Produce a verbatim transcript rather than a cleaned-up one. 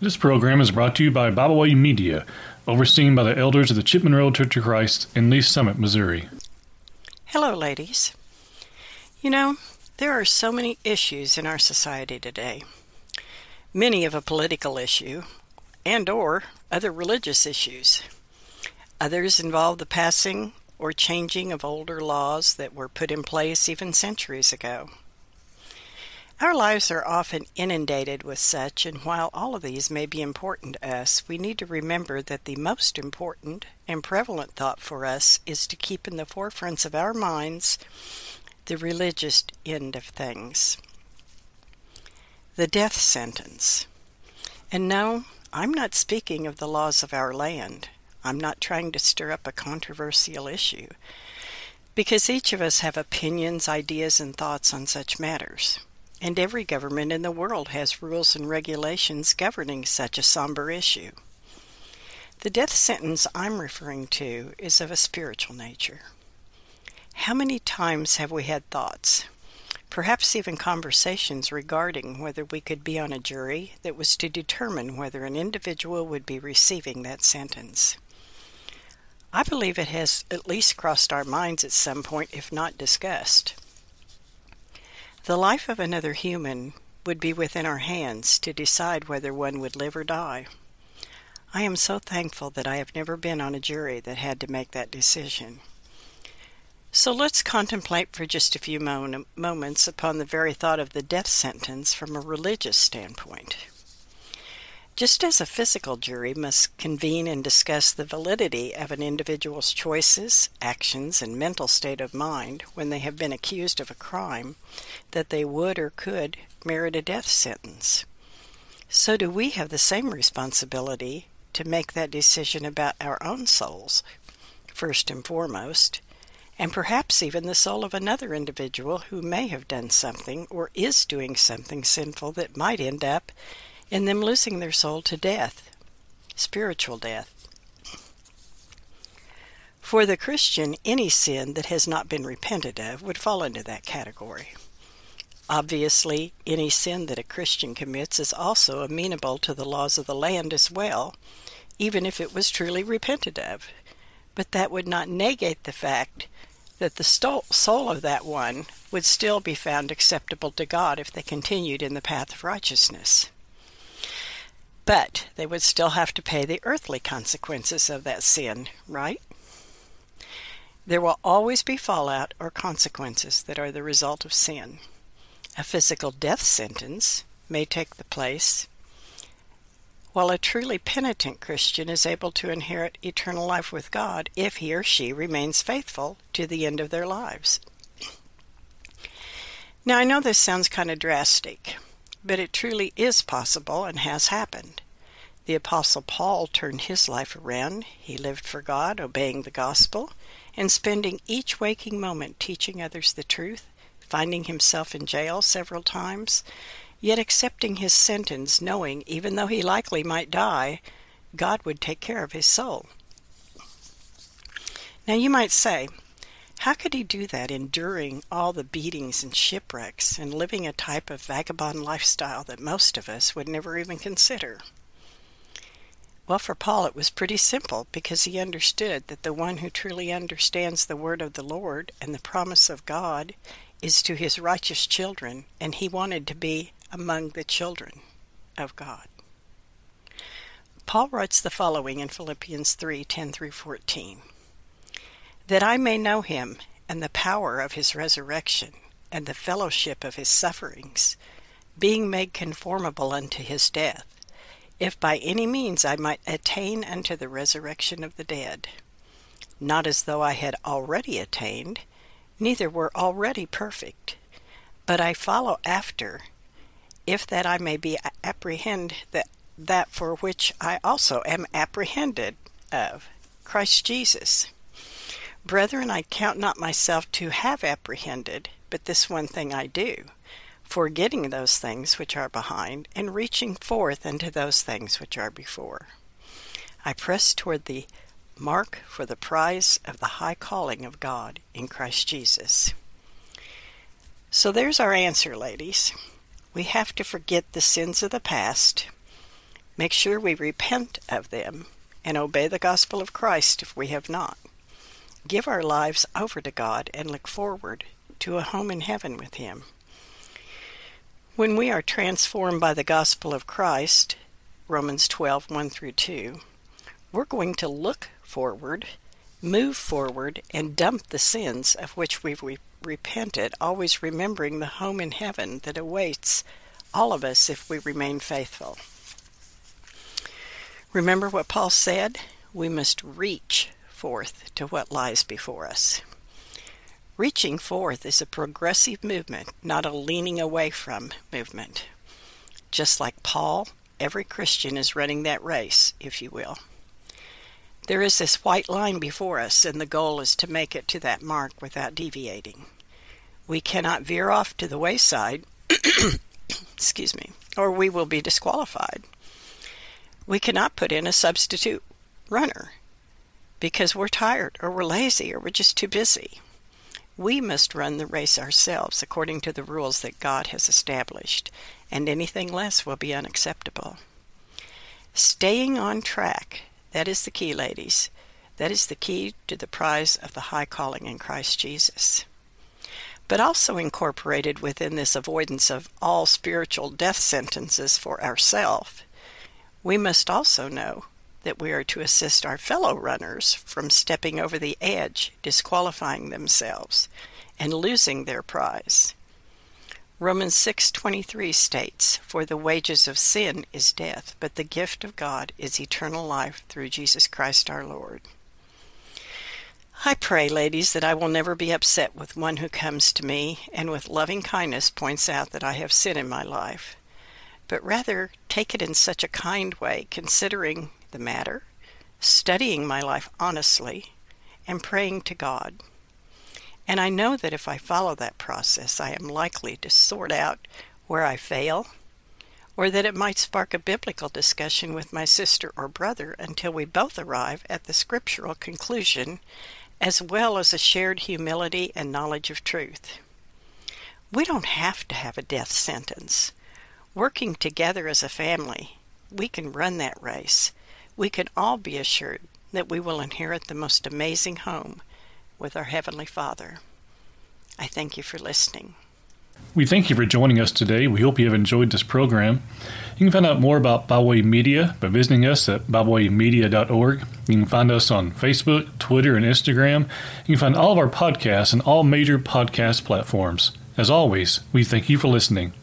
This program is brought to you by Bible Way Media, overseen by the elders of the Chipman Road Church of Christ in Lee Summit, Missouri. Hello, ladies. You know, there are so many issues in our society today. Many of a political issue and or other religious issues. Others involve the passing or changing of older laws that were put in place even centuries ago. Our lives are often inundated with such, and while all of these may be important to us, we need to remember that the most important and prevalent thought for us is to keep in the forefronts of our minds the religious end of things. The death sentence. And no, I'm not speaking of the laws of our land. I'm not trying to stir up a controversial issue, because each of us have opinions, ideas, and thoughts on such matters. And every government in the world has rules and regulations governing such a somber issue. The death sentence I'm referring to is of a spiritual nature. How many times have we had thoughts, perhaps even conversations regarding whether we could be on a jury that was to determine whether an individual would be receiving that sentence? I believe it has at least crossed our minds at some point, if not discussed. The life of another human would be within our hands to decide whether one would live or die. I am so thankful that I have never been on a jury that had to make that decision. So let's contemplate for just a few mo- moments upon the very thought of the death sentence from a religious standpoint. Just as a physical jury must convene and discuss the validity of an individual's choices, actions, and mental state of mind when they have been accused of a crime that they would or could merit a death sentence, so do we have the same responsibility to make that decision about our own souls, first and foremost, and perhaps even the soul of another individual who may have done something or is doing something sinful that might end up in them losing their soul to death, spiritual death. For the Christian, any sin that has not been repented of would fall into that category. Obviously, any sin that a Christian commits is also amenable to the laws of the land as well, even if it was truly repented of. But that would not negate the fact that the soul of that one would still be found acceptable to God if they continued in the path of righteousness. But they would still have to pay the earthly consequences of that sin, right? There will always be fallout or consequences that are the result of sin. A physical death sentence may take the place, while a truly penitent Christian is able to inherit eternal life with God if he or she remains faithful to the end of their lives. Now, I know this sounds kind of drastic, but it truly is possible and has happened. The Apostle Paul turned his life around. He lived for God, obeying the gospel, and spending each waking moment teaching others the truth, finding himself in jail several times, yet accepting his sentence, knowing, even though he likely might die, God would take care of his soul. Now you might say, how could he do that, enduring all the beatings and shipwrecks and living a type of vagabond lifestyle that most of us would never even consider? Well, for Paul it was pretty simple, because he understood that the one who truly understands the word of the Lord and the promise of God is to his righteous children, and he wanted to be among the children of God. Paul writes the following in Philippians three, ten through fourteen. That I may know him, and the power of his resurrection, and the fellowship of his sufferings, being made conformable unto his death, if by any means I might attain unto the resurrection of the dead. Not as though I had already attained, neither were already perfect, but I follow after, if that I may be apprehend that, that for which I also am apprehended of, Christ Jesus. Brethren, I count not myself to have apprehended, but this one thing I do, forgetting those things which are behind, and reaching forth unto those things which are before. I press toward the mark for the prize of the high calling of God in Christ Jesus. So there's our answer, ladies. We have to forget the sins of the past, Make sure we repent of them and obey the gospel of Christ if we have not. Give our lives over to God and look forward to a home in heaven with Him. When we are transformed by the gospel of Christ, Romans twelve, one through two, we're going to look forward, move forward, and dump the sins of which we've re- repented, always remembering the home in heaven that awaits all of us if we remain faithful. Remember what Paul said? We must reach forth to what lies before us. Reaching forth is a progressive movement, not a leaning away from movement. Just like Paul, every Christian is running that race, if you will. There is this white line before us, and the goal is to make it to that mark without deviating. We cannot veer off to the wayside, excuse me, or we will be disqualified. We cannot put in a substitute runner because we're tired or we're lazy or we're just too busy. We must run the race ourselves according to the rules that God has established, and anything less will be unacceptable. Staying on track, that is the key, ladies. That is the key to the prize of the high calling in Christ Jesus. But also incorporated within this avoidance of all spiritual death sentences for ourselves, we must also know that we are to assist our fellow runners from stepping over the edge, disqualifying themselves, and losing their prize. Romans six twenty-three states, "For the wages of sin is death, but the gift of God is eternal life through Jesus Christ our Lord." I pray, ladies, that I will never be upset with one who comes to me and with loving kindness points out that I have sin in my life, but rather take it in such a kind way, considering the matter, studying my life honestly, and praying to God. And I know that if I follow that process, I am likely to sort out where I fail, or that it might spark a biblical discussion with my sister or brother until we both arrive at the scriptural conclusion, as well as a shared humility and knowledge of truth. We don't have to have a death sentence. Working together as a family, we can run that race. We can all be assured that we will inherit the most amazing home with our Heavenly Father. I thank you for listening. We thank you for joining us today. We hope you have enjoyed this program. You can find out more about Bible Way Media by visiting us at bible way media dot org. You can find us on Facebook, Twitter, and Instagram. You can find all of our podcasts on all major podcast platforms. As always, we thank you for listening.